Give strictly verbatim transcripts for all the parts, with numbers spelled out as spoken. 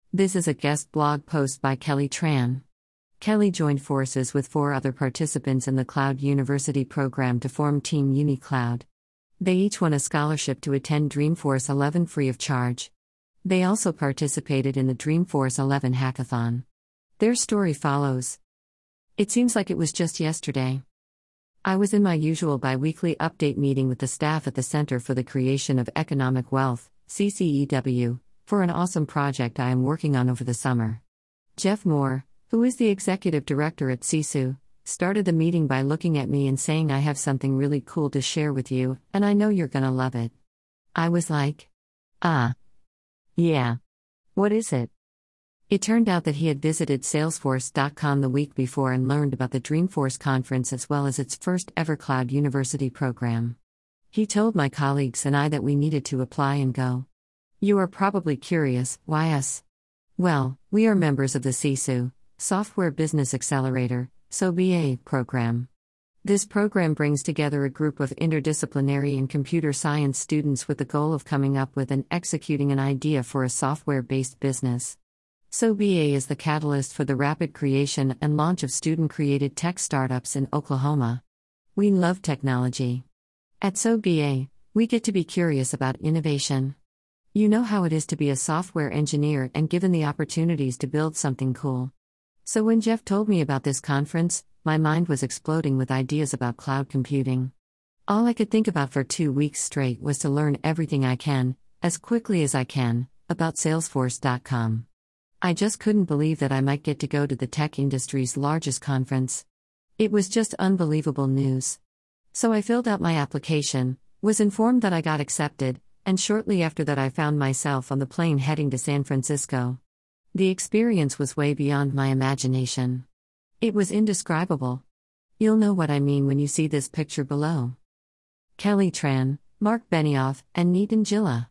This is a guest blog post by Kelly Tran. Kelly joined forces with four other participants in the Cloud University program to form Team UniCloud. They each won a scholarship to attend Dreamforce eleven free of charge. They also participated in the Dreamforce eleven hackathon. Their story follows. It seems like it was just yesterday. I was in my usual bi-weekly update meeting with the staff at the Center for the Creation of Economic Wealth, C C E W, for an awesome project I am working on over the summer. Jeff Moore, who is the executive director at C S U, started the meeting by looking at me and saying, "I have something really cool to share with you, and I know you're gonna love it." I was like, ah. Yeah. What is it? It turned out that he had visited Salesforce dot com the week before and learned about the Dreamforce conference as well as its first ever Cloud University program. He told my colleagues and I that we needed to apply and go. You are probably curious, why us? Well, we are members of the C S U, Software Business Accelerator, S O B A, program. This program brings together a group of interdisciplinary and computer science students with the goal of coming up with and executing an idea for a software-based business. S O B A is the catalyst for the rapid creation and launch of student-created tech startups in Oklahoma. We love technology. At S O B A, we get to be curious about innovation. You know how it is to be a software engineer and given the opportunities to build something cool. So when Jeff told me about this conference, my mind was exploding with ideas about cloud computing. All I could think about for two weeks straight was to learn everything I can, as quickly as I can, about Salesforce dot com. I just couldn't believe that I might get to go to the tech industry's largest conference. It was just unbelievable news. So I filled out my application, was informed that I got accepted, and shortly after that I found myself on the plane heading to San Francisco. The experience was way beyond my imagination. It was indescribable. You'll know what I mean when you see this picture below. Kelly Tran, Mark Benioff, and Nitin Jilla.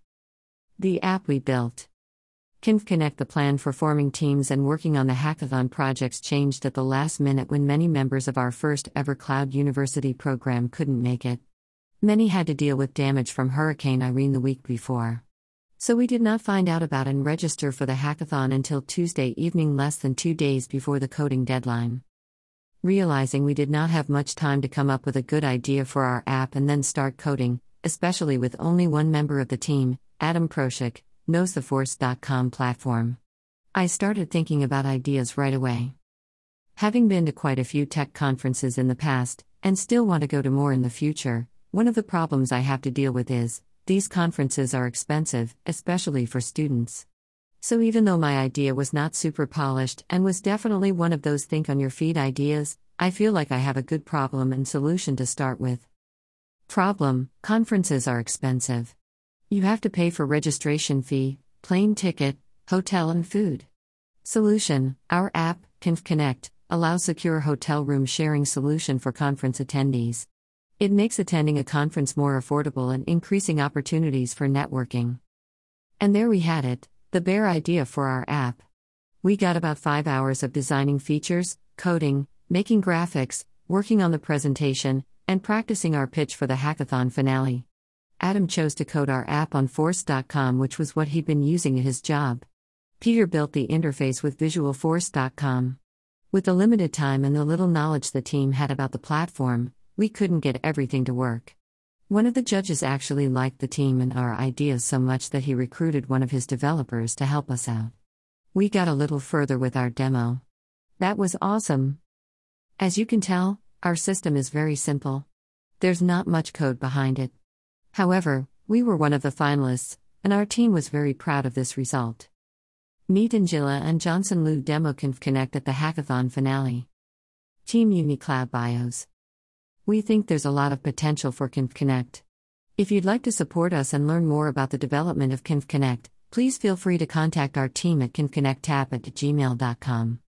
The app we built. KinfConnect. The plan for forming teams and working on the hackathon projects changed at the last minute when many members of our first ever Cloud University program couldn't make it. Many had to deal with damage from Hurricane Irene the week before. So we did not find out about and register for the hackathon until Tuesday evening, less than two days before the coding deadline. Realizing we did not have much time to come up with a good idea for our app and then start coding, especially with only one member of the team, Adam Proshik, knows the Force dot com platform. I started thinking about ideas right away. Having been to quite a few tech conferences in the past, and still want to go to more in the future, one of the problems I have to deal with is, these conferences are expensive, especially for students. So even though my idea was not super polished and was definitely one of those think on your feet ideas, I feel like I have a good problem and solution to start with. Problem: conferences are expensive. You have to pay for registration fee, plane ticket, hotel and food. Solution: our app, KinfConnect, allows secure hotel room sharing solution for conference attendees. It makes attending a conference more affordable and increasing opportunities for networking. And there we had it, the bare idea for our app. We got about five hours of designing features, coding, making graphics, working on the presentation, and practicing our pitch for the hackathon finale. Adam chose to code our app on Force dot com, which was what he'd been using at his job. Peter built the interface with Visual Force dot com. With the limited time and the little knowledge the team had about the platform, we couldn't get everything to work. One of the judges actually liked the team and our ideas so much that he recruited one of his developers to help us out. We got a little further with our demo. That was awesome. As you can tell, our system is very simple. There's not much code behind it. However, we were one of the finalists, and our team was very proud of this result. Nitin Jilla and Johnson Liu demo KinfConnect at the hackathon finale. Team UniCloud bios. We think there's a lot of potential for KinfConnect. If you'd like to support us and learn more about the development of KinfConnect, please feel free to contact our team at kinfconnectapp at gmail dot com.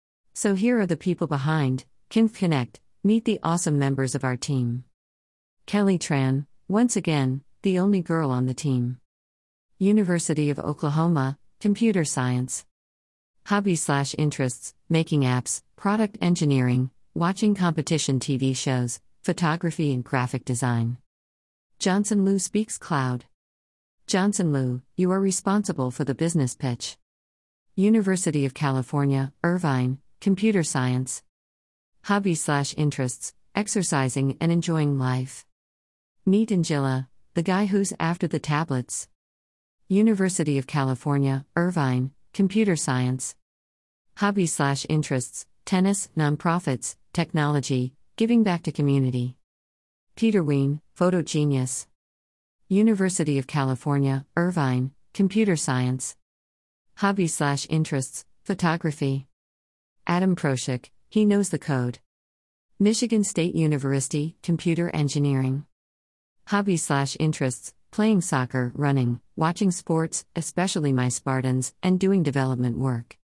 So here are the people behind KinfConnect. Meet the awesome members of our team. Kelly Tran, once again, the only girl on the team. University of Oklahoma, Computer Science. Hobbies slash interests, making apps, product engineering, watching competition T V shows, photography and graphic design. Johnson Liu speaks cloud. Johnson Liu, you are responsible for the business pitch. University of California, Irvine, computer science. Hobbies slash interests, exercising and enjoying life. Meet Angela, the guy who's after the tablets. University of California, Irvine, computer science. Hobbies slash interests, tennis, nonprofits, technology, giving back to community. Peter Wien, photo genius. University of California, Irvine, computer science. Hobbies slash interests, photography. Adam Proshik, he knows the code. Michigan State University, computer engineering. Hobbies slash interests, playing soccer, running, watching sports, especially my Spartans, and doing development work.